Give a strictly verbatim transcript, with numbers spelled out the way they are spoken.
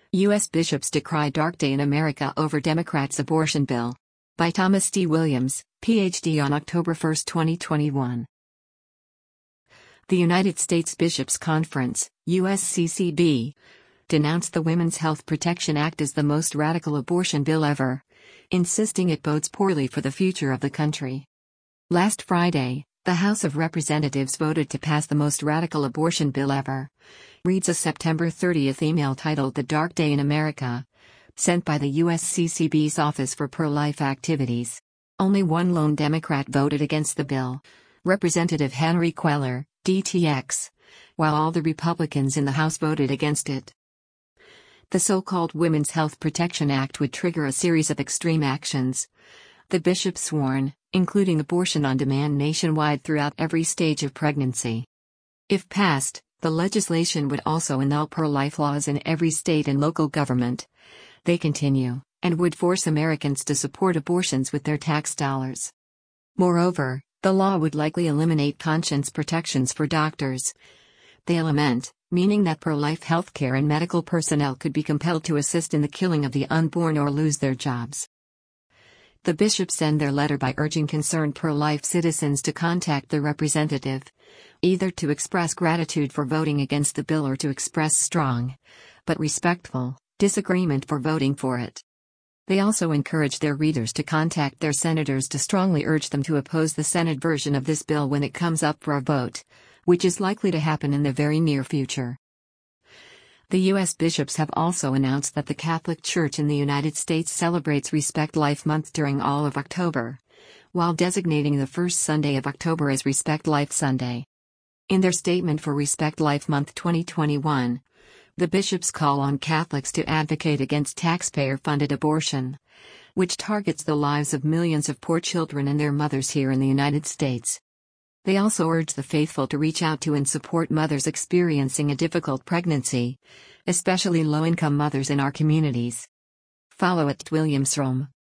U S bishops decry dark day in America over Democrats' abortion bill. By Thomas D. Williams, P H D on October first, twenty twenty-one. The United States Bishops' Conference, U S C C B, denounced the Women's Health Protection Act as the most radical abortion bill ever, insisting it bodes poorly for the future of the country. Last Friday, the House of Representatives voted to pass the most radical abortion bill ever, reads a September thirtieth email titled The Dark Day in America, sent by the U S C C B's Office for Pro-Life Activities. Only one lone Democrat voted against the bill, Representative Henry Cuellar, D T X, while all the Republicans in the House voted against it. The so-called Women's Health Protection Act would trigger a series of extreme actions, the bishops warn, including abortion on demand nationwide throughout every stage of pregnancy. If passed, the legislation would also annul pro-life laws in every state and local government, they continue, and would force Americans to support abortions with their tax dollars. Moreover, the law would likely eliminate conscience protections for doctors, they lament, meaning that pro-life healthcare and medical personnel could be compelled to assist in the killing of the unborn or lose their jobs. The bishops end their letter by urging concerned pro-life citizens to contact the representative, either to express gratitude for voting against the bill or to express strong, but respectful, disagreement for voting for it. They also encourage their readers to contact their senators to strongly urge them to oppose the Senate version of this bill when it comes up for a vote, which is likely to happen in the very near future. The U S bishops have also announced that the Catholic Church in the United States celebrates Respect Life Month during all of October, while designating the first Sunday of October as Respect Life Sunday. In their statement for Respect Life Month twenty twenty-one, the bishops call on Catholics to advocate against taxpayer-funded abortion, which targets the lives of millions of poor children and their mothers here in the United States. They also urge the faithful to reach out to and support mothers experiencing a difficult pregnancy, especially low-income mothers in our communities. Follow at Williamsrom.